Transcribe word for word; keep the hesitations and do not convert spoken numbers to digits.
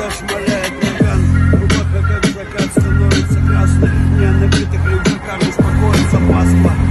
дождь шмаляет ноган. Глубоко, как закат, становится красной. Не набитых рюкзаках беспокоится паства.